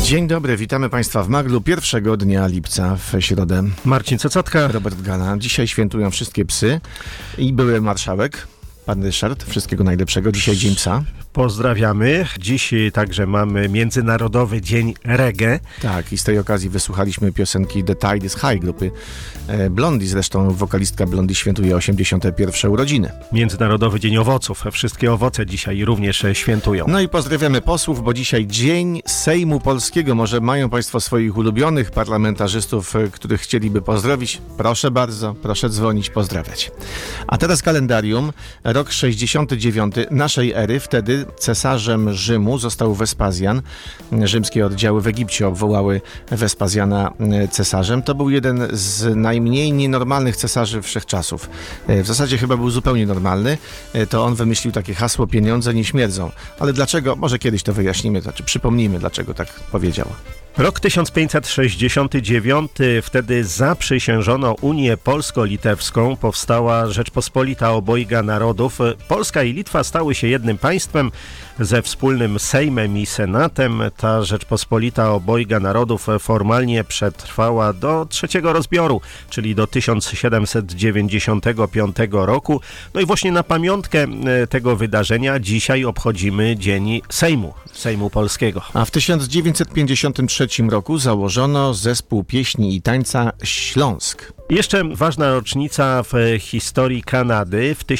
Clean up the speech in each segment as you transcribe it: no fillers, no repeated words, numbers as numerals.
Dzień dobry, witamy Państwa w Maglu 1 dnia lipca w środę. Marcin Cecatka, Robert Gala. Dzisiaj świętują wszystkie psy i były marszałek, pan Ryszard. Wszystkiego najlepszego. Dzisiaj Dzień Psa. Pozdrawiamy. Dziś także mamy Międzynarodowy Dzień Reggae. Tak, i z tej okazji wysłuchaliśmy piosenki The Tide is High grupy Blondie. Zresztą wokalistka Blondie świętuje 81. urodziny. Międzynarodowy Dzień Owoców. Wszystkie owoce dzisiaj również świętują. No i pozdrawiamy posłów, bo dzisiaj Dzień Sejmu Polskiego. Może mają Państwo swoich ulubionych parlamentarzystów, których chcieliby pozdrowić. Proszę bardzo, proszę dzwonić, pozdrawiać. A teraz kalendarium. Rok 69 naszej ery. Wtedy cesarzem Rzymu został Wespazjan. Rzymskie oddziały w Egipcie obwołały Wespazjana cesarzem. To był jeden z najmniej nienormalnych cesarzy wszechczasów. W zasadzie chyba był zupełnie normalny. To on wymyślił takie hasło: pieniądze nie śmierdzą. Ale dlaczego? Może kiedyś to wyjaśnimy, znaczy przypomnijmy, dlaczego tak powiedział. Rok 1569, wtedy zaprzysiężono Unię Polsko-Litewską, powstała Rzeczpospolita Obojga Narodów. Polska i Litwa stały się jednym państwem ze wspólnym Sejmem i Senatem. Ta Rzeczpospolita Obojga Narodów formalnie przetrwała do trzeciego rozbioru, czyli do 1795 roku. No i właśnie na pamiątkę tego wydarzenia dzisiaj obchodzimy Dzień Sejmu Polskiego. A w 1953 roku założono zespół pieśni i tańca Śląsk. Jeszcze ważna rocznica w historii Kanady. W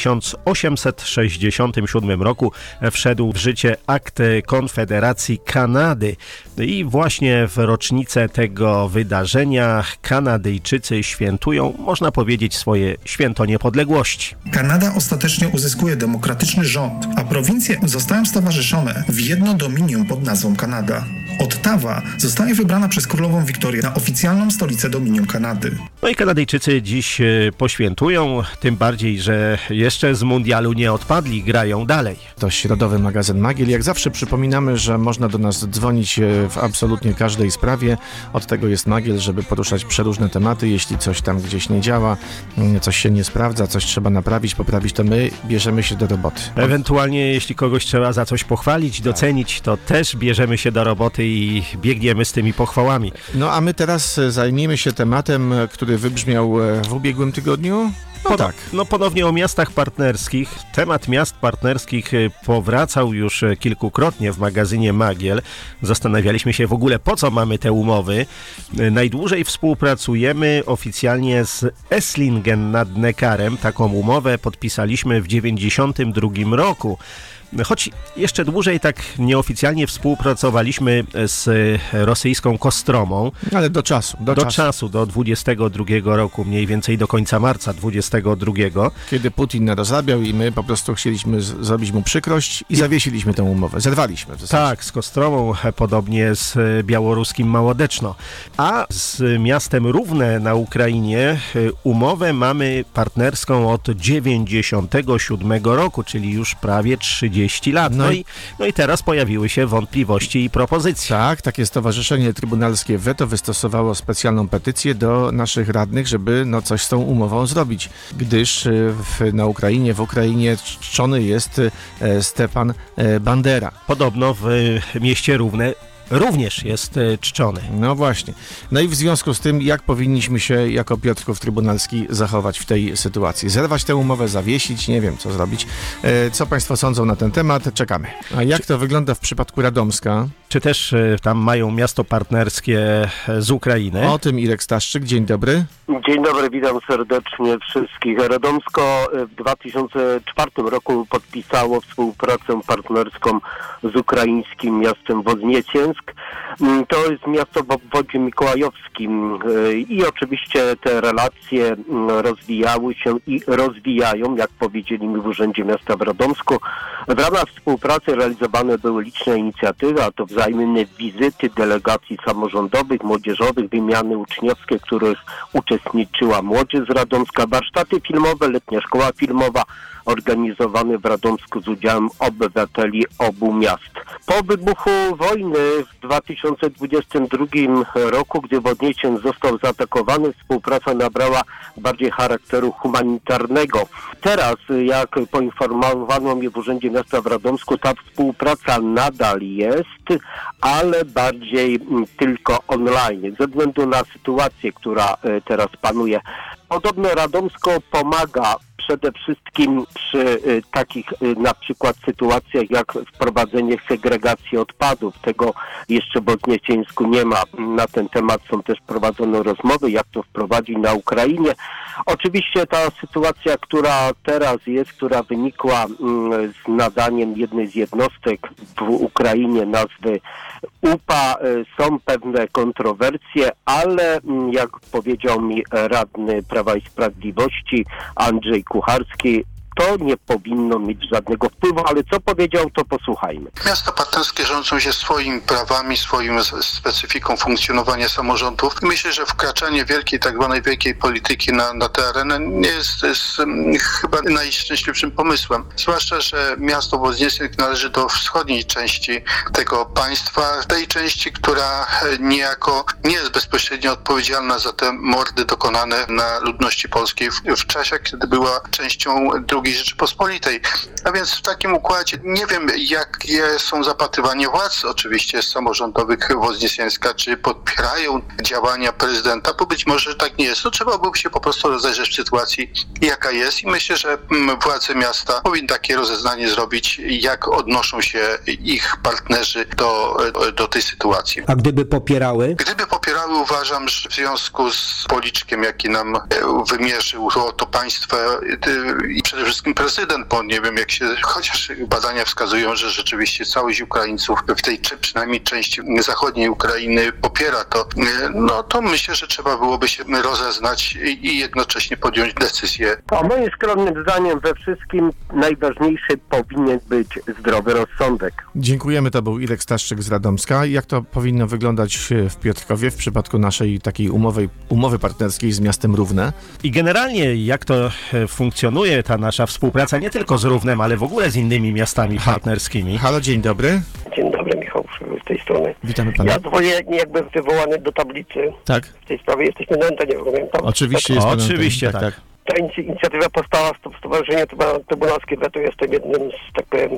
1867 roku wszedł w życie akt Konfederacji Kanady. I właśnie w rocznicę tego wydarzenia Kanadyjczycy świętują, można powiedzieć, swoje święto niepodległości. Kanada ostatecznie uzyskuje demokratyczny rząd, a prowincje zostają stowarzyszone w jedno dominium pod nazwą Kanada. Ottawa zostaje wybrana przez królową Wiktorię na oficjalną stolicę dominium Kanady. No i Kanadyjczycy dziś poświętują, tym bardziej, że jeszcze z mundialu nie odpadli, grają dalej. To środowy magazyn Magiel. Jak zawsze przypominamy, że można do nas dzwonić w absolutnie każdej sprawie. Od tego jest Magiel, żeby poruszać przeróżne tematy. Jeśli coś tam gdzieś nie działa, coś się nie sprawdza, coś trzeba naprawić, poprawić, to my bierzemy się do roboty. Ewentualnie jeśli kogoś trzeba za coś pochwalić, docenić, to też bierzemy się do roboty i biegniemy z tymi pochwałami. No a my teraz zajmiemy się tematem, który wybrzmiał w ubiegłym tygodniu. Tak. No ponownie o miastach partnerskich. Temat miast partnerskich powracał już kilkukrotnie w magazynie Magiel. Zastanawialiśmy się w ogóle, po co mamy te umowy. Najdłużej współpracujemy oficjalnie z Esslingen nad Neckarem. Taką umowę podpisaliśmy w 1992 roku. Choć jeszcze dłużej tak nieoficjalnie współpracowaliśmy z rosyjską Kostromą. Ale do czasu. Do 22 roku, mniej więcej do końca marca 22. Kiedy Putin rozrabiał i my po prostu chcieliśmy zrobić mu przykrość i zawiesiliśmy tę umowę. Zerwaliśmy w zasadzie. Tak, z Kostromą, podobnie z białoruskim Małodeczno. A z miastem Równe na Ukrainie umowę mamy partnerską od 97 roku, czyli już prawie 30 lat. No i teraz pojawiły się wątpliwości i propozycje. Tak, takie stowarzyszenie trybunalskie Weto wystosowało specjalną petycję do naszych radnych, żeby coś z tą umową zrobić, gdyż na Ukrainie, czczony jest Stepan Bandera. Podobno w mieście Równe również jest czczony. No właśnie. No i w związku z tym, jak powinniśmy się jako Piotrków Trybunalski zachować w tej sytuacji? Zerwać tę umowę, zawiesić? Nie wiem, co zrobić. Co Państwo sądzą na ten temat? Czekamy. A jak to wygląda w przypadku Radomska? Czy też tam mają miasto partnerskie z Ukrainy? O tym Irek Staszczyk. Dzień dobry. Dzień dobry, witam serdecznie wszystkich. Radomsko w 2004 roku podpisało współpracę partnerską z ukraińskim miastem Wozniecieńsk. To jest miasto w obwodzie mikołajowskim i oczywiście te relacje rozwijały się i rozwijają, jak powiedzieli mi w Urzędzie Miasta w Radomsku. W ramach współpracy realizowane były liczne inicjatywy, a to wzajemne wizyty delegacji samorządowych, młodzieżowych, wymiany uczniowskie, w których uczestniczyła młodzież z Radomska, warsztaty filmowe, letnia szkoła filmowa, organizowany w Radomsku z udziałem obywateli obu miast. Po wybuchu wojny w 2022 roku, gdy Wodniecień został zaatakowany, współpraca nabrała bardziej charakteru humanitarnego. Teraz, jak poinformowano mnie w Urzędzie Miasta w Radomsku, ta współpraca nadal jest, ale bardziej tylko online, ze względu na sytuację, która teraz panuje. Podobno Radomsko pomaga przede wszystkim przy takich na przykład sytuacjach jak wprowadzenie segregacji odpadów. Tego jeszcze w Wodniecieńsku nie ma. Na ten temat są też prowadzone rozmowy, jak to wprowadzić na Ukrainie. Oczywiście ta sytuacja, która teraz jest, która wynikła z nadaniem jednej z jednostek w Ukrainie nazwy UPA, są pewne kontrowersje, ale jak powiedział mi radny Prawa i Sprawiedliwości Andrzej Kucharski, to nie powinno mieć żadnego wpływu, ale co powiedział, to posłuchajmy. Miasta partnerskie rządzą się swoimi prawami, swoją specyfiką funkcjonowania samorządów. Myślę, że wkraczanie tak zwanej wielkiej polityki na tę arenę nie jest chyba najszczęśliwszym pomysłem. Zwłaszcza, że miasto Wodniecień należy do wschodniej części tego państwa, tej części, która niejako nie jest bezpośrednio odpowiedzialna za te mordy dokonane na ludności polskiej w czasie, kiedy była częścią II Rzeczypospolitej. A więc w takim układzie nie wiem, jakie są zapatrywania władz oczywiście samorządowych Wodniecieńska, czy podpierają działania prezydenta, bo być może tak nie jest. To trzeba byłoby się po prostu rozejrzeć w sytuacji, jaka jest i myślę, że władze miasta powinny takie rozeznanie zrobić, jak odnoszą się ich partnerzy do tej sytuacji. A gdyby popierały? Gdyby popierały, uważam, że w związku z policzkiem, jaki nam wymierzył to państwo i przede wszystkim prezydent, bo nie wiem, chociaż badania wskazują, że rzeczywiście całość Ukraińców w tej przynajmniej części zachodniej Ukrainy popiera to, no to myślę, że trzeba byłoby się rozeznać i jednocześnie podjąć decyzję. A moim skromnym zdaniem we wszystkim najważniejszy powinien być zdrowy rozsądek. Dziękujemy, to był Irek Staszczyk z Radomska. Jak to powinno wyglądać w Piotrkowie w przypadku naszej takiej umowy partnerskiej z miastem Równe? I generalnie jak to funkcjonuje ta nasza współpraca nie tylko z Równem, ale w ogóle z innymi miastami partnerskimi. Halo, dzień dobry. Dzień dobry, Michał, z tej strony. Witamy pana. Ja dzwonię jakby wywołany do tablicy. Tak? W tej sprawie jesteśmy na antenie, rozumiem. Oczywiście jest pan. Oczywiście, tak. Ta inicjatywa powstała w Stowarzyszeniu Trybunalskie Weto. Jestem jednym z, tak powiem,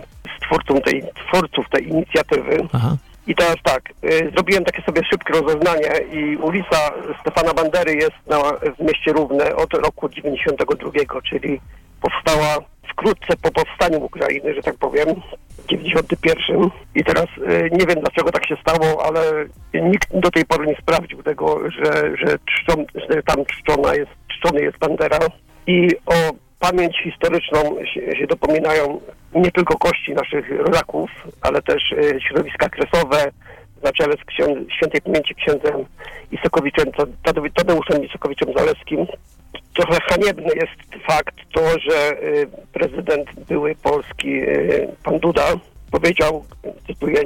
twórców tej inicjatywy. Aha. I teraz tak, zrobiłem takie sobie szybkie rozeznanie i ulica Stefana Bandery jest w mieście Równe od roku 92, czyli powstała wkrótce po powstaniu Ukrainy, że tak powiem, w 91. I teraz nie wiem, dlaczego tak się stało, ale nikt do tej pory nie sprawdził tego, że tam czczony jest Bandera. I o pamięć historyczną się dopominają nie tylko kości naszych rodaków, ale też środowiska kresowe, na czele z świętej pamięci księdzem Isokowiczem, Tadeuszem Isokowiczem-Zalewskim. Trochę haniebny jest fakt to, że prezydent były Polski, pan Duda, powiedział, cytuję,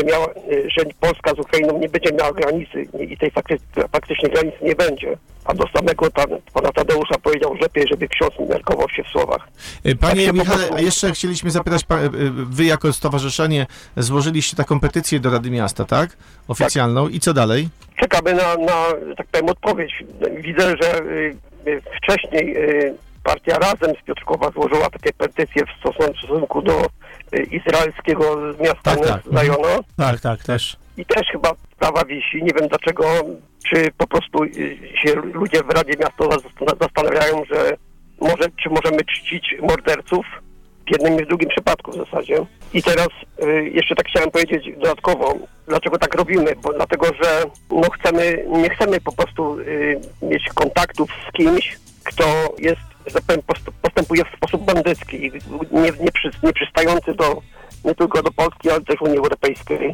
że Polska z Ukrainą nie będzie miała granicy i tej faktycznie granicy nie będzie. A do samego pana Tadeusza powiedział, że lepiej, żeby ksiądz nie miarkował się w słowach. Panie Michale, a jeszcze chcieliśmy zapytać, wy jako stowarzyszenie złożyliście taką petycję do Rady Miasta, tak? Oficjalną. Tak. I co dalej? Czekamy na tak powiem, odpowiedź. Widzę, że wcześniej partia Razem z Piotrkowa złożyła takie petycje w stosunku do izraelskiego miasta Zajona. Tak, też. I też chyba sprawa wisi. Nie wiem dlaczego, czy po prostu się ludzie w Radzie Miasta zastanawiają, że czy możemy czcić morderców w jednym i w drugim przypadku w zasadzie. I teraz jeszcze tak chciałem powiedzieć dodatkowo, dlaczego tak robimy, bo dlatego, że nie chcemy po prostu mieć kontaktów z kimś, kto jest, że tak powiem, postępuje w sposób bandycki, nie przystający nie tylko do Polski, ale też Unii Europejskiej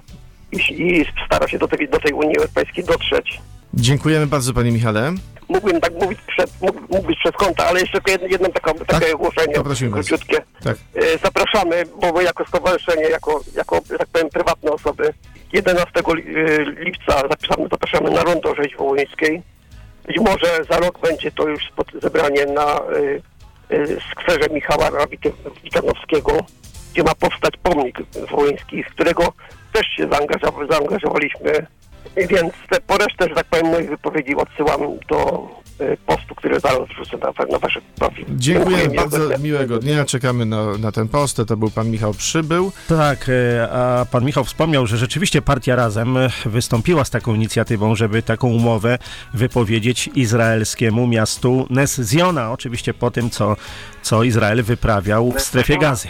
i stara się do tej Unii Europejskiej dotrzeć. Dziękujemy bardzo, panie Michale. Mógłbym tak mówić mówić przez konta, ale jeszcze jedno takie ogłoszenie króciutkie. Tak. Zapraszamy, bo my jako stowarzyszenie, jako tak powiem, prywatne osoby, 11 lipca zapraszamy na Rondo Rzeź Wołyńskiej. Być może za rok będzie to już zebranie na skwerze Michała Rawity-Witanowskiego, gdzie ma powstać pomnik wołyński, z którego też się zaangażowaliśmy. Więc po resztę, że tak powiem, moich wypowiedzi odsyłam do postu, który zaraz wrzucę na wasze profil. Dziękuję bardzo, miłego dnia. Czekamy na ten post. To był pan Michał Przybył. Tak, a pan Michał wspomniał, że rzeczywiście Partia Razem wystąpiła z taką inicjatywą, żeby taką umowę wypowiedzieć izraelskiemu miastu Nes Ziona. Oczywiście po tym, co Izrael wyprawiał w strefie Gazy.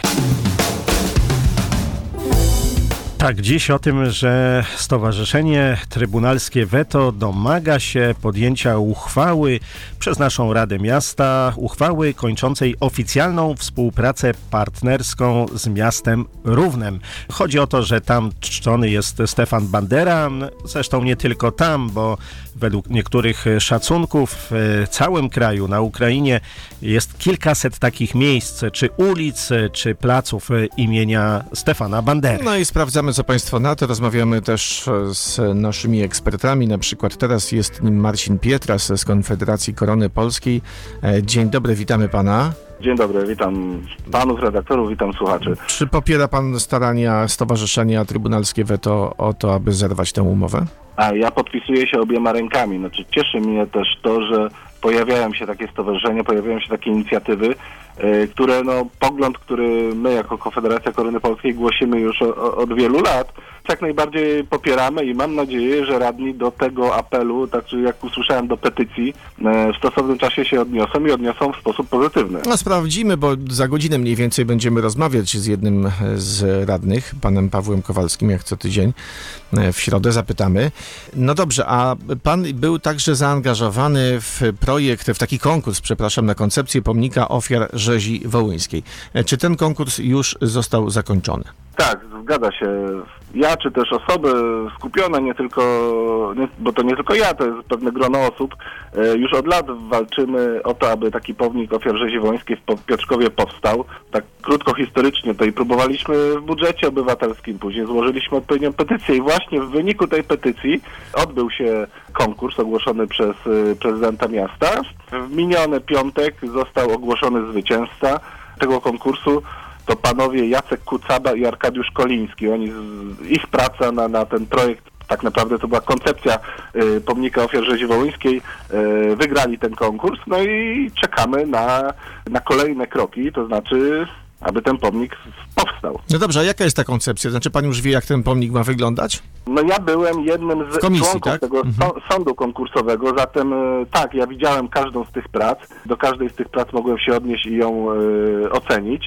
Tak, dziś o tym, że Stowarzyszenie Trybunalskie Weto domaga się podjęcia uchwały przez naszą Radę Miasta, uchwały kończącej oficjalną współpracę partnerską z miastem Równem. Chodzi o to, że tam czczony jest Stefan Bandera, zresztą nie tylko tam, bo według niektórych szacunków w całym kraju, na Ukrainie jest kilkaset takich miejsc, czy ulic, czy placów imienia Stefana Bandery. No i sprawdzamy, co państwo na to. Rozmawiamy też z naszymi ekspertami. Na przykład teraz jest nim Marcin Pietras z Konfederacji Korony Polskiej. Dzień dobry, witamy pana. Dzień dobry, witam panów redaktorów, witam słuchaczy. Czy popiera pan starania Stowarzyszenia Trybunalskie Weto o to, aby zerwać tę umowę? Ja podpisuję się obiema rękami. Znaczy, cieszy mnie też to, że pojawiają się takie stowarzyszenia, pojawiają się takie inicjatywy, które, pogląd, który my jako Konfederacja Korony Polskiej głosimy już od wielu lat, jak najbardziej popieramy i mam nadzieję, że radni do tego apelu, tak jak usłyszałem, do petycji, w stosownym czasie się odniosą i odniosą w sposób pozytywny. No sprawdzimy, bo za godzinę mniej więcej będziemy rozmawiać z jednym z radnych, panem Pawłem Kowalskim, jak co tydzień w środę zapytamy. No dobrze, a pan był także zaangażowany w projekt, w taki konkurs, na koncepcję pomnika ofiar rzezi wołyńskiej. Czy ten konkurs już został zakończony? Tak, zgadza się. Ja, czy też osoby skupione, bo to nie tylko ja, to jest pewne grono osób, już od lat walczymy o to, aby taki pomnik ofiar rzezi wołyńskiej w Piotrkowie powstał. Tak krótko historycznie to i próbowaliśmy w budżecie obywatelskim, później złożyliśmy odpowiednią petycję i właśnie w wyniku tej petycji odbył się konkurs ogłoszony przez prezydenta miasta. W miniony piątek został ogłoszony zwycięzca tego konkursu. To panowie Jacek Kucaba i Arkadiusz Koliński. Ich praca na ten projekt, tak naprawdę to była koncepcja pomnika ofiar rzezi wołyńskiej, wygrali ten konkurs, no i czekamy na kolejne kroki, to znaczy, aby ten pomnik powstał. No dobrze, a jaka jest ta koncepcja? Znaczy pan już wie, jak ten pomnik ma wyglądać? No ja byłem jednym z członków tego sądu konkursowego, zatem tak, ja widziałem każdą z tych prac, do każdej z tych prac mogłem się odnieść i ją ocenić.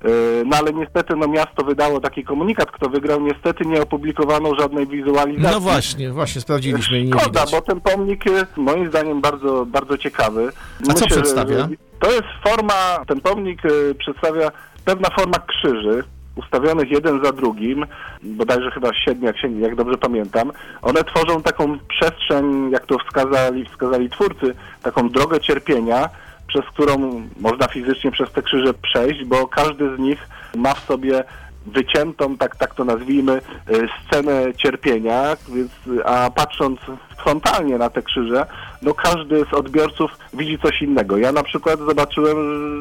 No ale niestety miasto wydało taki komunikat, kto wygrał, niestety nie opublikowano żadnej wizualizacji. No właśnie, sprawdziliśmy i nie Szkoda, widać. bo ten pomnik jest moim zdaniem bardzo, bardzo ciekawy. A co przedstawia? To jest ten pomnik przedstawia pewna forma krzyży, ustawionych jeden za drugim, bodajże chyba 7, jak dobrze pamiętam. One tworzą taką przestrzeń, jak to wskazali twórcy, taką drogę cierpienia, przez którą można fizycznie przez te krzyże przejść, bo każdy z nich ma w sobie wyciętą, tak to nazwijmy, scenę cierpienia, a patrząc frontalnie na te krzyże, każdy z odbiorców widzi coś innego. Ja na przykład zobaczyłem,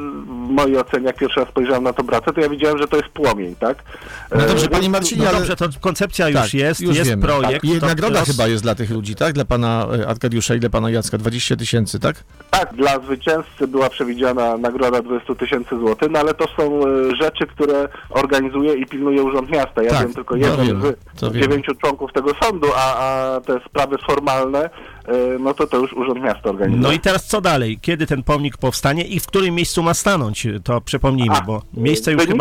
w mojej ocenie, jak pierwszy raz spojrzałem na tą pracę, to ja widziałem, że to jest płomień, tak? No dobrze, panie Marcinie, ale... Dobrze, to koncepcja już jest wiemy. projekt. I nagroda chyba jest dla tych ludzi, tak? Dla pana Arkadiusza i dla pana Jacka, 20 000, tak? Tak, dla zwycięzcy była przewidziana nagroda 20 000 złotych, no ale to są rzeczy, które organizuje i pilnuje Urząd Miasta. Ja wiem tylko jeden z 9 członków tego sądu, a te sprawy formalne, to już Urząd Miasta organizuje. No i teraz co dalej? Kiedy ten pomnik powstanie i w którym miejscu ma stanąć? To przypomnijmy, bo miejsce już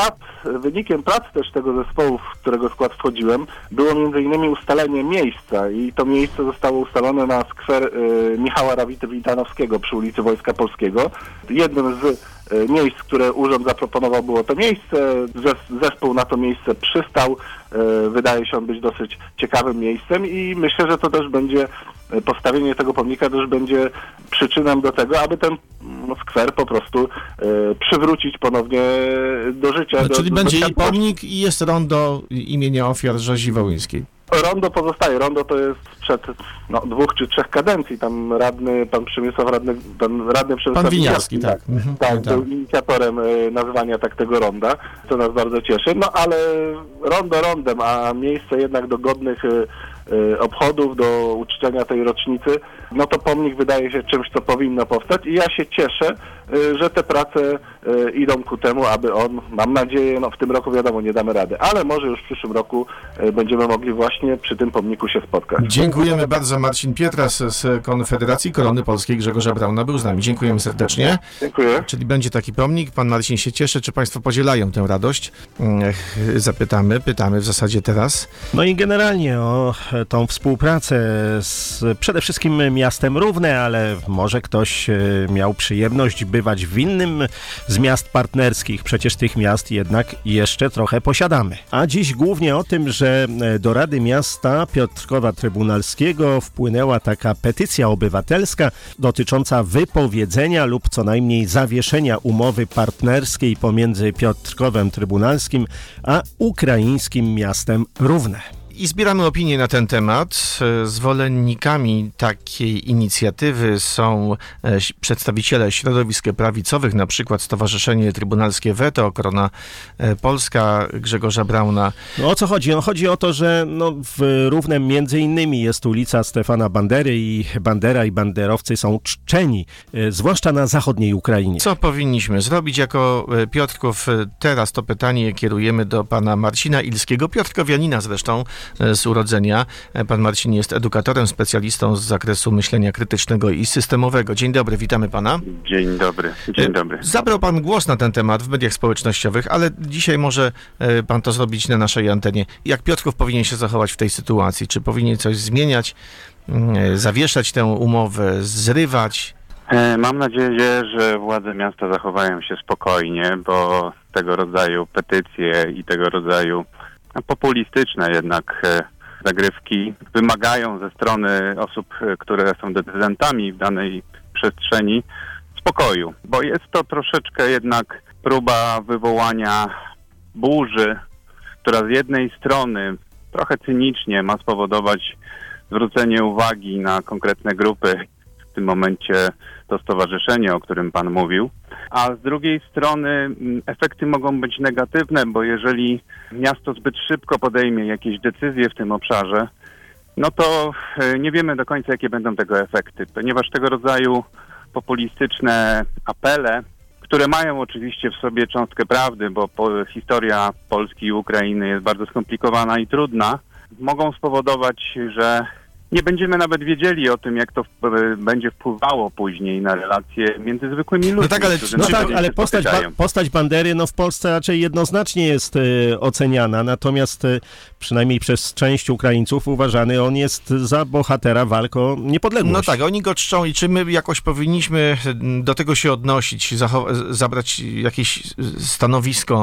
Wynikiem prac też tego zespołu, w którego skład wchodziłem, było m.in. ustalenie miejsca i to miejsce zostało ustalone na skwer Michała Rawity-Witanowskiego przy ulicy Wojska Polskiego. Jednym z miejsc, które urząd zaproponował, było to miejsce. Zespół na to miejsce przystał. Wydaje się on być dosyć ciekawym miejscem i myślę, że to też będzie, postawienie tego pomnika też będzie przyczyną do tego, aby ten skwer po prostu przywrócić ponownie do życia. Czyli będzie i pomnik, i jest rondo imienia ofiar rzezi wołyńskiej. Rondo pozostaje. Rondo to jest sprzed 2 czy 3 kadencji. Tam radny, pan radny Przemysław Winiarski, tak. Tak, był inicjatorem nazwania tak tego ronda, co nas bardzo cieszy. No ale rondo rondem, a miejsce jednak do godnych obchodów, do uczczenia tej rocznicy, no to pomnik wydaje się czymś, co powinno powstać i ja się cieszę, że te prace idą ku temu, aby on, mam nadzieję, w tym roku wiadomo, nie damy rady, ale może już w przyszłym roku będziemy mogli właśnie przy tym pomniku się spotkać. Dziękujemy bardzo. Marcin Pietras z Konfederacji Korony Polskiej Grzegorza Brauna był z nami. Dziękujemy serdecznie. Dziękuję. Czyli będzie taki pomnik. Pan Marcin się cieszy. Czy państwo podzielają tę radość? Pytamy w zasadzie teraz. No i generalnie o tą współpracę z przede wszystkim miastem Równe, ale może ktoś miał przyjemność bywać w innym z miast partnerskich. Przecież tych miast jednak jeszcze trochę posiadamy. A dziś głównie o tym, że do Rady Miasta Piotrkowa Trybunalskiego wpłynęła taka petycja obywatelska dotycząca wypowiedzenia lub co najmniej zawieszenia umowy partnerskiej pomiędzy Piotrkowem Trybunalskim a ukraińskim miastem Równe. I zbieramy opinie na ten temat. Zwolennikami takiej inicjatywy są przedstawiciele środowisk prawicowych, na przykład Stowarzyszenie Trybunalskie Weto, Korona Polska Grzegorza Brauna. No o co chodzi? No chodzi o to, że w Równem między innymi jest ulica Stefana Bandery i Bandera i banderowcy są czczeni, zwłaszcza na zachodniej Ukrainie. Co powinniśmy zrobić jako Piotrków? Teraz to pytanie kierujemy do pana Marcina Ilskiego, piotrkowianina zresztą, z urodzenia. Pan Marcin jest edukatorem, specjalistą z zakresu myślenia krytycznego i systemowego. Dzień dobry, witamy pana. Dzień dobry, dzień dobry. Zabrał pan głos na ten temat w mediach społecznościowych, ale dzisiaj może pan to zrobić na naszej antenie. Jak Piotrków powinien się zachować w tej sytuacji? Czy powinien coś zmieniać, zawieszać tę umowę, zrywać? Mam nadzieję, że władze miasta zachowają się spokojnie, bo tego rodzaju petycje i tego rodzaju populistyczne jednak zagrywki wymagają ze strony osób, które są decydentami w danej przestrzeni, spokoju, bo jest to troszeczkę jednak próba wywołania burzy, która z jednej strony trochę cynicznie ma spowodować zwrócenie uwagi na konkretne grupy, w tym momencie to stowarzyszenie, o którym pan mówił, a z drugiej strony efekty mogą być negatywne, bo jeżeli miasto zbyt szybko podejmie jakieś decyzje w tym obszarze, no to nie wiemy do końca, jakie będą tego efekty, ponieważ tego rodzaju populistyczne apele, które mają oczywiście w sobie cząstkę prawdy, bo historia Polski i Ukrainy jest bardzo skomplikowana i trudna, mogą spowodować, że nie będziemy nawet wiedzieli o tym, jak to będzie wpływało później na relacje między zwykłymi ludźmi. Ale postać Bandery w Polsce raczej jednoznacznie jest oceniana, natomiast przynajmniej przez część Ukraińców uważany on jest za bohatera walk o niepodległość. No tak, oni go czczą i czy my jakoś powinniśmy do tego się odnosić, zabrać jakieś stanowisko,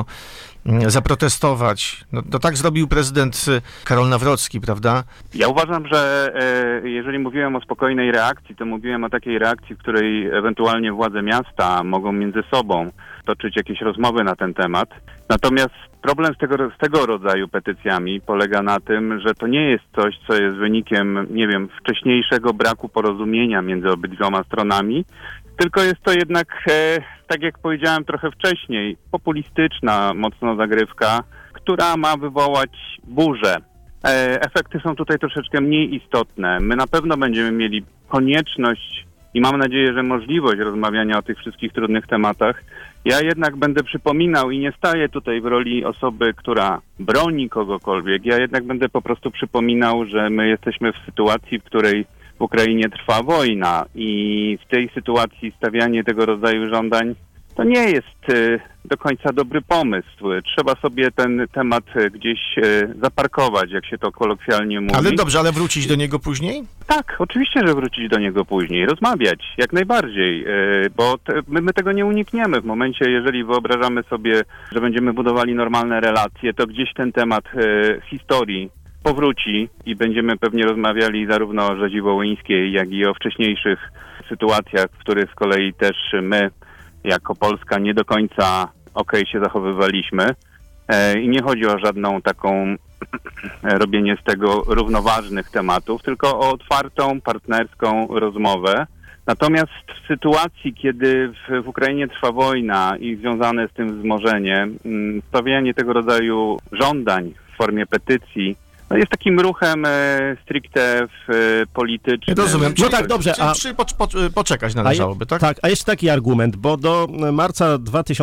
zaprotestować. No tak zrobił prezydent Karol Nawrocki, prawda? Ja uważam, że jeżeli mówiłem o spokojnej reakcji, to mówiłem o takiej reakcji, w której ewentualnie władze miasta mogą między sobą toczyć jakieś rozmowy na ten temat. Natomiast problem z tego rodzaju petycjami polega na tym, że to nie jest coś, co jest wynikiem, wcześniejszego braku porozumienia między obydwioma stronami, tylko jest to jednak, tak jak powiedziałem trochę wcześniej, populistyczna mocno zagrywka, która ma wywołać burzę. Efekty są tutaj troszeczkę mniej istotne. My na pewno będziemy mieli konieczność i mam nadzieję, że możliwość rozmawiania o tych wszystkich trudnych tematach. Ja jednak będę przypominał i nie staję tutaj w roli osoby, która broni kogokolwiek. Ja jednak będę po prostu przypominał, że my jesteśmy w sytuacji, w której w Ukrainie trwa wojna i w tej sytuacji stawianie tego rodzaju żądań to nie jest do końca dobry pomysł. Trzeba sobie ten temat gdzieś zaparkować, jak się to kolokwialnie mówi. Ale dobrze, ale wrócić do niego później? Tak, oczywiście, że wrócić do niego później. Rozmawiać, jak najbardziej, bo my tego nie unikniemy. W momencie, jeżeli wyobrażamy sobie, że będziemy budowali normalne relacje, to gdzieś ten temat historii powróci i będziemy pewnie rozmawiali zarówno o rzezi wołyńskiej, jak i o wcześniejszych sytuacjach, w których z kolei też my jako Polska nie do końca się zachowywaliśmy. I nie chodzi o żadną taką robienie z tego równoważnych tematów, tylko o otwartą, partnerską rozmowę. Natomiast w sytuacji, kiedy w Ukrainie trwa wojna i związane z tym wzmożenie, stawianie tego rodzaju żądań w formie petycji jest takim ruchem stricte politycznym. Rozumiem. No tak, dobrze. Poczekać należałoby, tak? Tak, a jeszcze taki argument, bo do marca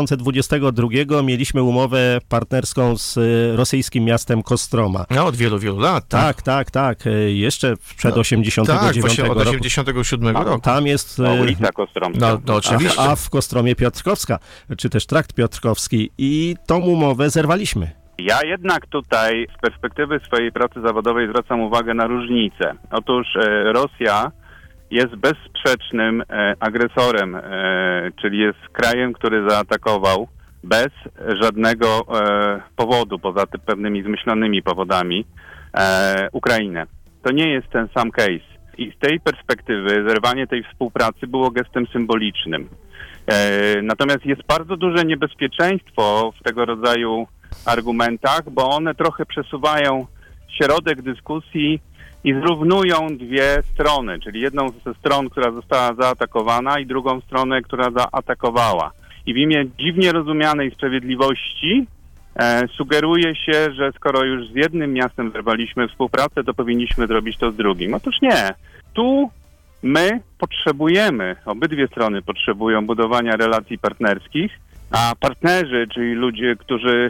2022 mieliśmy umowę partnerską z rosyjskim miastem Kostroma. No, od wielu, wielu lat. Tak. Jeszcze przed 89 Tak, właśnie od roku. 87 roku. Tam jest... ulica Kostromska. No oczywiście. A w Kostromie Piotrkowska, czy też Trakt Piotrkowski. I tą umowę zerwaliśmy. Ja jednak tutaj z perspektywy swojej pracy zawodowej zwracam uwagę na różnicę. Otóż Rosja jest bezsprzecznym agresorem, czyli jest krajem, który zaatakował bez żadnego powodu, poza tym pewnymi zmyślonymi powodami, Ukrainę. To nie jest ten sam case. I z tej perspektywy zerwanie tej współpracy było gestem symbolicznym. Natomiast jest bardzo duże niebezpieczeństwo w tego rodzaju argumentach, bo one trochę przesuwają środek dyskusji i zrównują dwie strony, czyli jedną ze stron, która została zaatakowana i drugą stronę, która zaatakowała. I w imię dziwnie rozumianej sprawiedliwości sugeruje się, że skoro już z jednym miastem zerwaliśmy współpracę, to powinniśmy zrobić to z drugim. Otóż nie. Tu my potrzebujemy, obydwie strony potrzebują budowania relacji partnerskich, a partnerzy, czyli ludzie, którzy...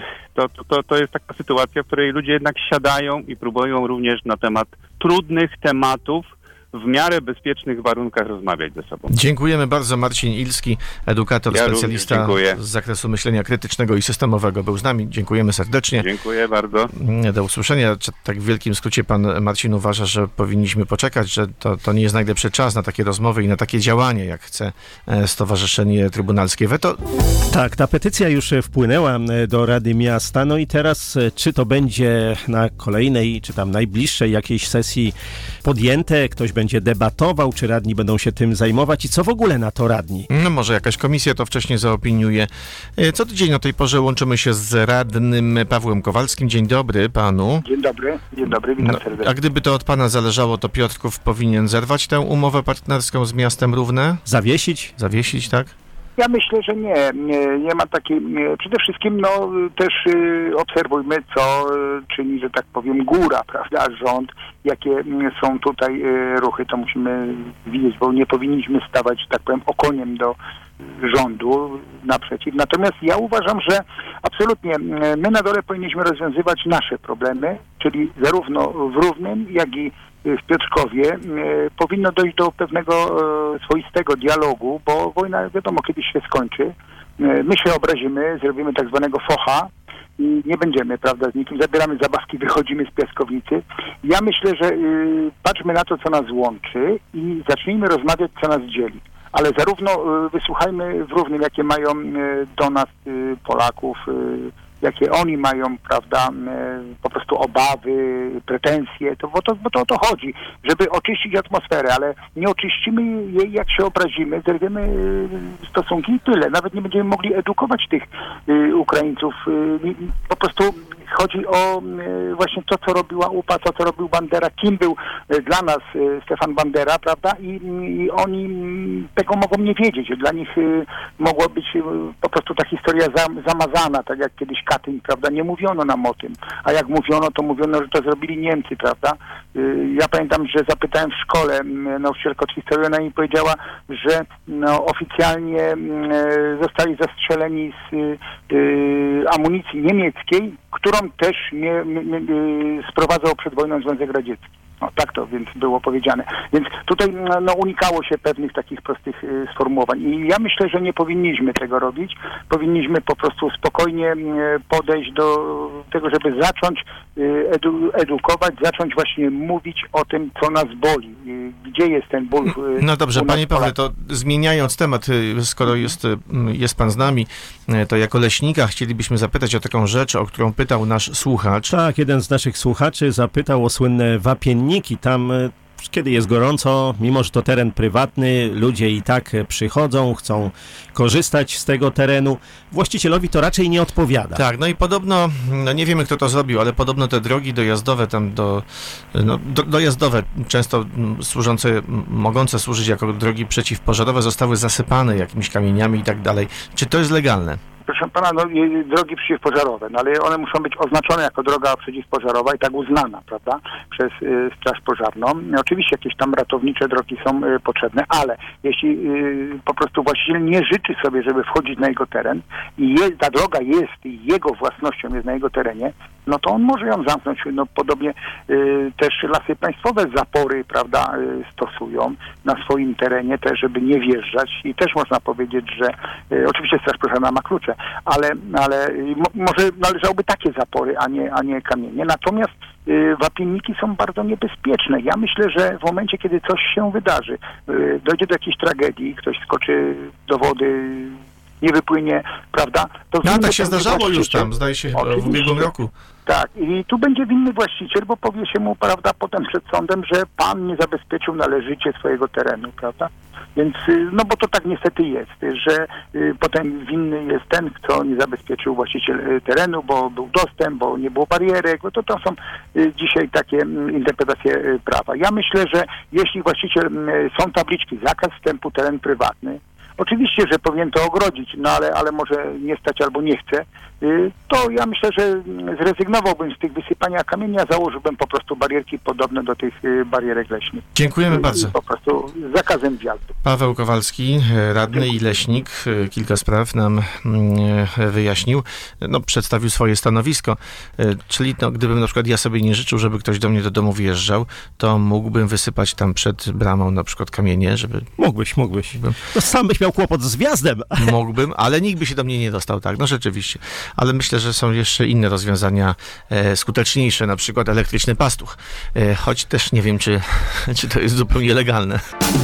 To jest taka sytuacja, w której ludzie jednak siadają i próbują również na temat trudnych tematów w miarę bezpiecznych warunkach rozmawiać ze sobą. Dziękujemy bardzo. Marcin Ilski, edukator, specjalista z zakresu myślenia krytycznego i systemowego, był z nami. Dziękujemy serdecznie. Dziękuję bardzo. Do usłyszenia. Tak w wielkim skrócie pan Marcin uważa, że powinniśmy poczekać, że to nie jest najlepszy czas na takie rozmowy i na takie działanie, jak chce Stowarzyszenie Trybunalskie Weto. Tak, ta petycja już wpłynęła do Rady Miasta, no i teraz czy to będzie na kolejnej, czy tam najbliższej jakiejś sesji podjęte, ktoś będzie debatował, czy radni będą się tym zajmować i co w ogóle na to radni? No może jakaś komisja to wcześniej zaopiniuje. Co tydzień o tej porze łączymy się z radnym Pawłem Kowalskim. Dzień dobry panu. Dzień dobry, witam serdecznie. A gdyby to od pana zależało, to Piotrków powinien zerwać tę umowę partnerską z miastem Równe? Zawiesić, tak? Ja myślę, że nie ma takiej... Przede wszystkim też obserwujmy, co czyni, że tak powiem, góra, prawda, rząd, jakie są tutaj ruchy, to musimy widzieć, bo nie powinniśmy stawać, że tak powiem, okoniem do rządu naprzeciw. Natomiast ja uważam, że absolutnie my na dole powinniśmy rozwiązywać nasze problemy, czyli zarówno w Równym, jak i w Piotrkowie powinno dojść do pewnego swoistego dialogu, bo wojna wiadomo kiedyś się skończy. My się obrazimy, zrobimy tak zwanego focha i nie będziemy, prawda, z nikim, zabieramy zabawki, wychodzimy z piaskownicy. Ja myślę, że patrzmy na to, co nas łączy i zacznijmy rozmawiać, co nas dzieli. Ale zarówno wysłuchajmy w Równym, jakie mają do nas Polaków, jakie oni mają, prawda, po prostu obawy, pretensje, bo to o to chodzi, żeby oczyścić atmosferę, ale nie oczyścimy jej, jak się obrazimy, zerwiemy stosunki i tyle. Nawet nie będziemy mogli edukować tych Ukraińców. Po prostu chodzi o właśnie to, co robiła UPA, to, co robił Bandera, kim był dla nas Stefan Bandera, prawda? I oni tego mogą nie wiedzieć. Dla nich mogła być po prostu ta historia zamazana, tak jak kiedyś Katyń, prawda? Nie mówiono nam o tym. A jak mówiono, to mówiono, że to zrobili Niemcy, prawda? Ja pamiętam, że zapytałem w szkole nauczycielkę od historii, ona mi powiedziała, że oficjalnie zostali zastrzeleni z amunicji niemieckiej, którą też sprowadzał przed wojną Związek Radziecki. Tak to więc było powiedziane. Więc tutaj unikało się pewnych takich prostych sformułowań. I ja myślę, że nie powinniśmy tego robić. Powinniśmy po prostu spokojnie podejść do tego, żeby zacząć edukować, zacząć właśnie mówić o tym, co nas boli. Gdzie jest ten ból? No dobrze, panie Pawle, to zmieniając temat, skoro jest pan z nami, to jako leśnika chcielibyśmy zapytać o taką rzecz, o którą pytał nasz słuchacz. Tak, jeden z naszych słuchaczy zapytał o słynne wapienniki. Tam kiedy jest gorąco, mimo że to teren prywatny, ludzie i tak przychodzą, chcą korzystać z tego terenu. Właścicielowi to raczej nie odpowiada. Tak, no i podobno, no nie wiemy kto to zrobił, ale podobno te drogi dojazdowe dojazdowe, często mogące służyć jako drogi przeciwpożarowe, zostały zasypane jakimiś kamieniami i tak dalej. Czy to jest legalne? Proszę pana, drogi przeciwpożarowe, no ale one muszą być oznaczone jako droga przeciwpożarowa i tak uznana, prawda, przez Straż Pożarną. Oczywiście jakieś tam ratownicze drogi są potrzebne, ale jeśli po prostu właściciel nie życzy sobie, żeby wchodzić na jego teren i ta droga jest jego własnością, jest na jego terenie, no to on może ją zamknąć. No podobnie też Lasy Państwowe zapory, prawda, stosują na swoim terenie też, żeby nie wjeżdżać i też można powiedzieć, że oczywiście Straż Pożarna ma klucze, ale może należałoby takie zapory, a nie kamienie. Natomiast wapienniki są bardzo niebezpieczne. Ja myślę, że w momencie, kiedy coś się wydarzy, dojdzie do jakiejś tragedii, ktoś skoczy do wody, nie wypłynie, prawda? To tak się zdarzało już tam, zdaje się, w ubiegłym roku. Tak, i tu będzie winny właściciel, bo powie się mu, prawda, potem przed sądem, że pan nie zabezpieczył należycie swojego terenu, prawda? Więc, no bo to tak niestety jest, że potem winny jest ten, kto nie zabezpieczył właściciel terenu, bo był dostęp, bo nie było barierek, bo to są dzisiaj takie interpretacje prawa. Ja myślę, że jeśli właściciel, są tabliczki, zakaz wstępu, teren prywatny, oczywiście, że powinien to ogrodzić, no ale może nie stać albo nie chce, to ja myślę, że zrezygnowałbym z tych wysypania kamienia, założyłbym po prostu barierki podobne do tych barierek leśnych. Dziękujemy bardzo. Po prostu z zakazem wjazdu. Paweł Kowalski, radny i leśnik, kilka spraw nam wyjaśnił, przedstawił swoje stanowisko, czyli gdybym na przykład ja sobie nie życzył, żeby ktoś do mnie do domu wjeżdżał, to mógłbym wysypać tam przed bramą na przykład kamienie, żeby... Mógłbyś. To sam byś miał kłopot z wjazdem. Mógłbym, ale nikt by się do mnie nie dostał, tak, no rzeczywiście. Ale myślę, że są jeszcze inne rozwiązania skuteczniejsze, na przykład elektryczny pastuch. Choć też nie wiem, czy to jest zupełnie legalne.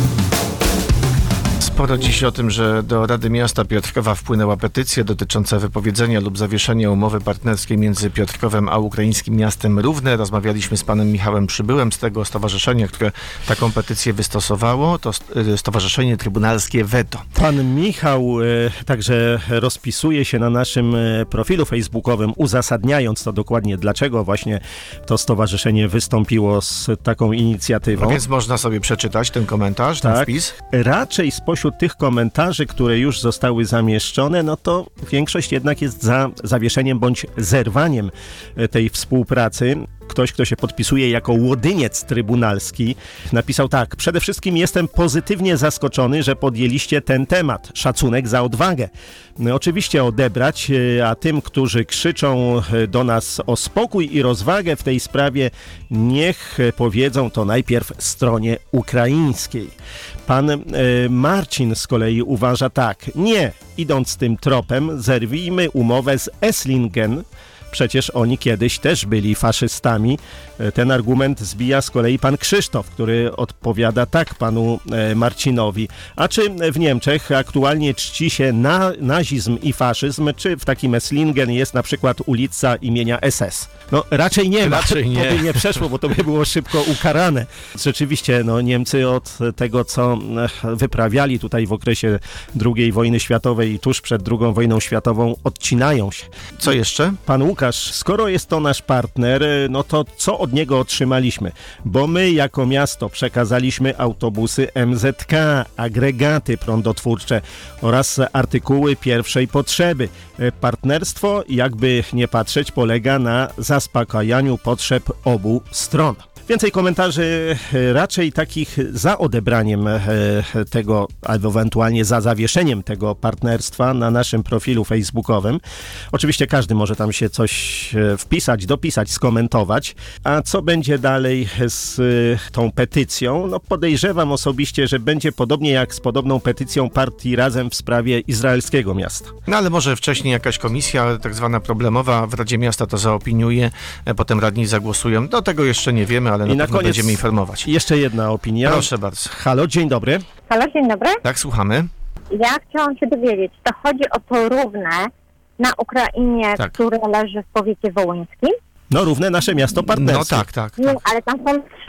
Sporo dziś o tym, że do Rady Miasta Piotrkowa wpłynęła petycja dotycząca wypowiedzenia lub zawieszenia umowy partnerskiej między Piotrkowem a ukraińskim miastem Równe. Rozmawialiśmy z panem Michałem Przybyłem z tego stowarzyszenia, które taką petycję wystosowało. To Stowarzyszenie Trybunalskie Weto. Pan Michał także rozpisuje się na naszym profilu facebookowym, uzasadniając to dokładnie, dlaczego właśnie to stowarzyszenie wystąpiło z taką inicjatywą. No więc można sobie przeczytać ten komentarz, ten wpis. Raczej spośród tych komentarzy, które już zostały zamieszczone, no to większość jednak jest za zawieszeniem bądź zerwaniem tej współpracy. Ktoś, kto się podpisuje jako łodyniec trybunalski, napisał tak: przede wszystkim jestem pozytywnie zaskoczony, że podjęliście ten temat. Szacunek za odwagę. Oczywiście odebrać, a tym, którzy krzyczą do nas o spokój i rozwagę w tej sprawie, niech powiedzą to najpierw stronie ukraińskiej. Pan Marcin z kolei uważa tak: nie, idąc tym tropem, zerwijmy umowę z Esslingen. Przecież oni kiedyś też byli faszystami. Ten argument zbija z kolei pan Krzysztof, który odpowiada tak panu Marcinowi. A czy w Niemczech aktualnie czci się nazizm i faszyzm, czy w takim Esslingen jest na przykład ulica imienia SS? No raczej nie. To by nie przeszło, bo to by było szybko ukarane. Rzeczywiście, Niemcy od tego, co wyprawiali tutaj w okresie II wojny światowej i tuż przed II wojną światową, odcinają się. Co jeszcze? Pan Łukasz, skoro jest to nasz partner, no to co od niego otrzymaliśmy? Bo my jako miasto przekazaliśmy autobusy MZK, agregaty prądotwórcze oraz artykuły pierwszej potrzeby. Partnerstwo, jakby nie patrzeć, polega na zaspokajaniu potrzeb obu stron. Więcej komentarzy raczej takich za odebraniem tego, albo ewentualnie za zawieszeniem tego partnerstwa na naszym profilu facebookowym. Oczywiście każdy może tam się coś wpisać, dopisać, skomentować. A co będzie dalej z tą petycją? No podejrzewam osobiście, że będzie podobnie jak z podobną petycją partii Razem w sprawie izraelskiego miasta. No ale może wcześniej jakaś komisja tak zwana problemowa w Radzie Miasta to zaopiniuje, potem radni zagłosują. Do tego jeszcze nie wiemy, ale na koniec będziemy informować. Jeszcze jedna opinia. Proszę bardzo. Halo, dzień dobry. Halo, dzień dobry. Tak, słuchamy. Ja chciałam się dowiedzieć, to chodzi o to Równe na Ukrainie, tak, które leży w powiecie wołyńskim? No Równe, nasze miasto partnerskie. No tak. Nie, ale tam są 3.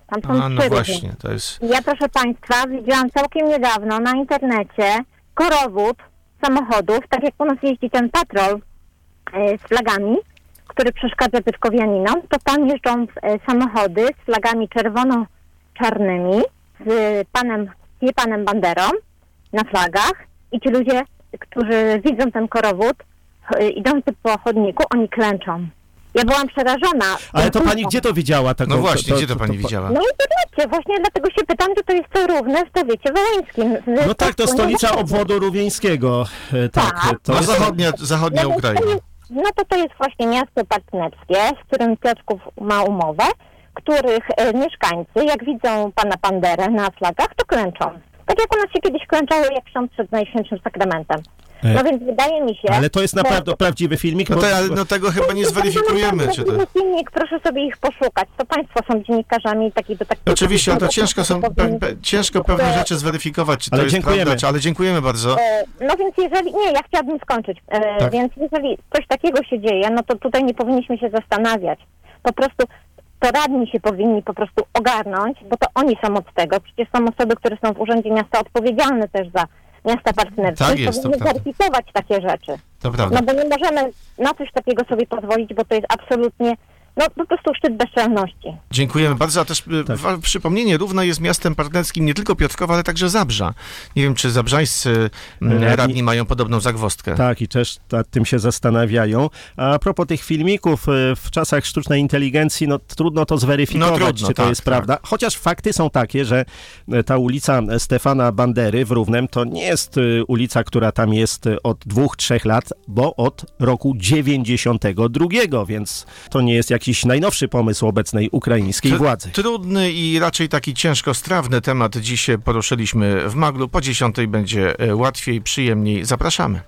Tam są No 3 właśnie, to jest... Ja, proszę Państwa, widziałam całkiem niedawno na internecie korowód samochodów, tak jak u nas jeździ ten patrol z flagami, który przeszkadza bydgowianinom, to tam jeżdżą samochody z flagami czerwono-czarnymi, z panem Banderą na flagach i ci ludzie, którzy widzą ten korowód idący po chodniku, oni klęczą. Ja byłam przerażona. Ale to pani gdzie to widziała? No właśnie, gdzie to pani widziała? No internecie, właśnie dlatego się pytam, że to jest to równe w powiecie wołyńskim. No tak, to stolica obwodu rówieńskiego. Tak, to No jest... zachodnia Ukraina. To jest właśnie miasto partnerskie, z którym Piotrków ma umowę, których mieszkańcy, jak widzą pana Banderę na flagach, to klęczą. Tak jak u nas się kiedyś klęczało, jak ksiądz przed Najświętszym Sakramentem. No więc wydaje mi się... Ale to jest naprawdę prawdziwy filmik? No tego chyba nie zweryfikujemy. Czy to... Filmik, proszę sobie ich poszukać. To państwo są dziennikarzami do takiego... Oczywiście, ale to ciężko pewne rzeczy zweryfikować, czy to jest prawda, ale dziękujemy bardzo. No więc jeżeli... Nie, ja chciałabym skończyć. Tak. Więc jeżeli coś takiego się dzieje, no to tutaj nie powinniśmy się zastanawiać. Po prostu to radni się powinni po prostu ogarnąć, bo to oni są od tego. Przecież są osoby, które są w Urzędzie Miasta odpowiedzialne też za miasta partnerskie. Tak jest, powinny weryfikować takie rzeczy. To prawda. No bo nie możemy na coś takiego sobie pozwolić, bo to jest absolutnie, po prostu szczyt bezczelności. Dziękujemy bardzo, a też przypomnienie, Równo jest miastem partnerskim nie tylko Piotrkowa, ale także Zabrza. Nie wiem, czy zabrzańscy radni mają podobną zagwozdkę. Tak, i też nad tym się zastanawiają. A propos tych filmików, w czasach sztucznej inteligencji, trudno to zweryfikować, czy to jest prawda. Chociaż fakty są takie, że ta ulica Stefana Bandery w Równem to nie jest ulica, która tam jest od 2-3 lat, bo od roku 92, więc to nie jest jakiś najnowszy pomysł obecnej ukraińskiej władzy. Trudny i raczej taki ciężko strawny temat dziś poruszyliśmy w Maglu. Po 10:00 będzie łatwiej, przyjemniej. Zapraszamy.